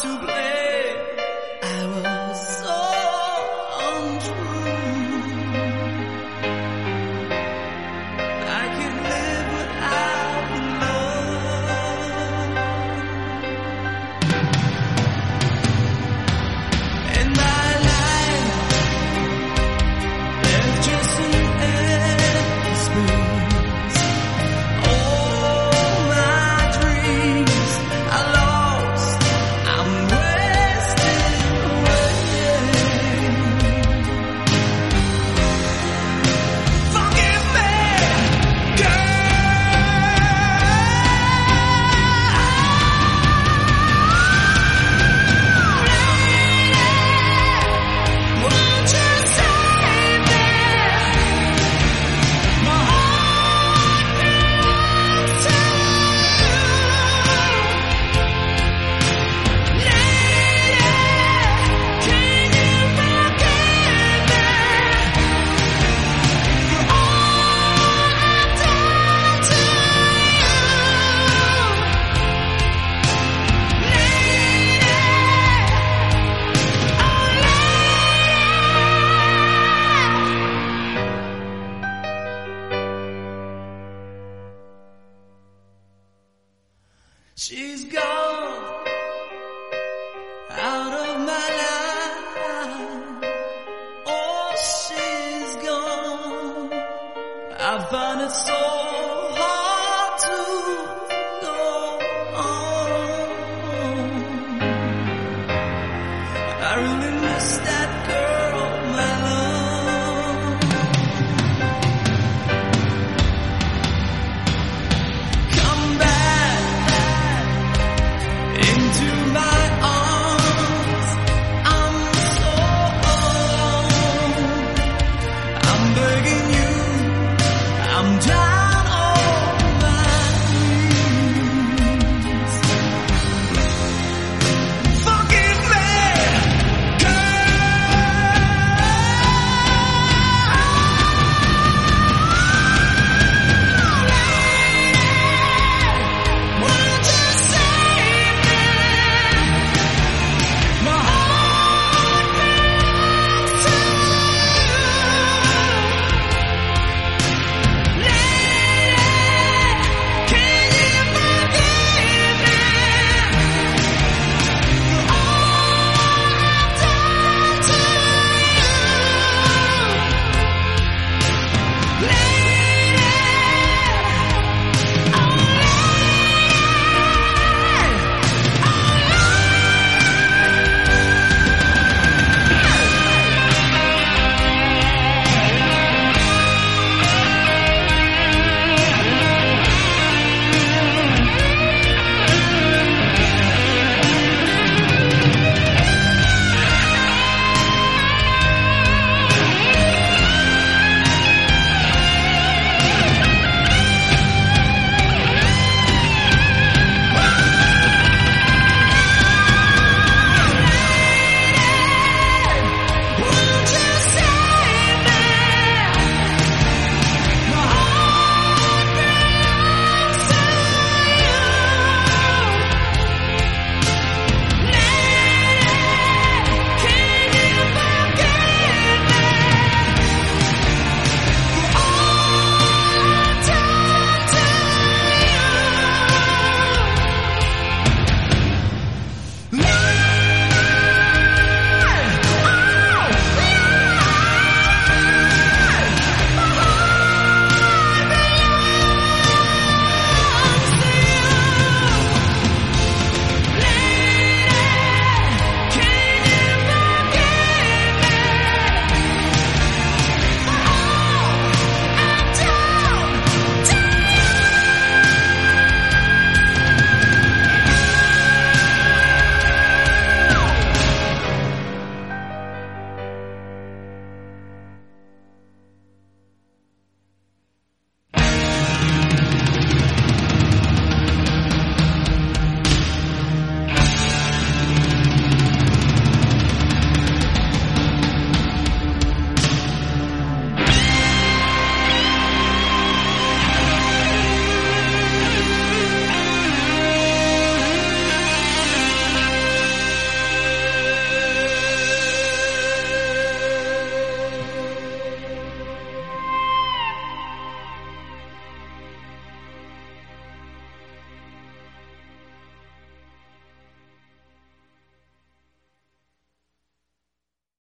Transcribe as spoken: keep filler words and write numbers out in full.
to blame. I was so untrue. I can live without love. In my life, there's just an empty space. All my dreams are lost. I'm wasting away. Forgive me, girl. Won't you save me? My heart belongs to you. Lady, can you forgive me for all I've done to you? Lady, oh lady. She's gone out of my life. Oh, she's gone. I find it so